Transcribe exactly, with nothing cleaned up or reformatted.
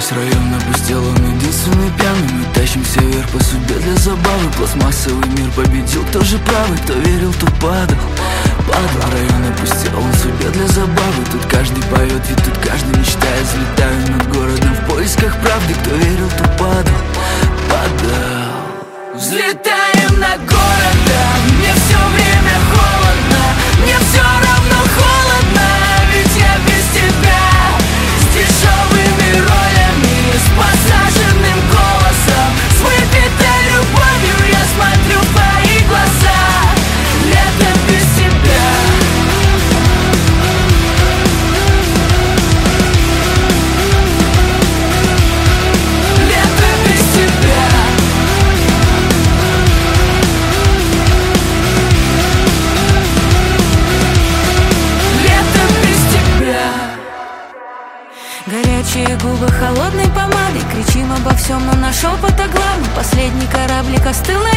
Весь район опустел, он единственный пьяный. Мы тащимся вверх по судьбе для забавы. Пластмассовый мир победил, кто же правый? Кто верил, тот падал. Падал, район опустел, он судьбе для забавы. Тут каждый поет, ведь тут каждый мечтает. Взлетаю над городом в поисках правды. Кто верил, тот падал, падал. Взлетаем над городом, мне все время холодно. Мне все равно холодно, ведь я без тебя. С дешевыми ролями, с посаженным голосом, с выпитой любовью я смотрю в твои глаза. Лето без тебя. Лето без тебя. Лето без тебя. Горячие губы холодной помадой. Кричим обо всем, но на шепот о главном. Последний кораблик остыл, и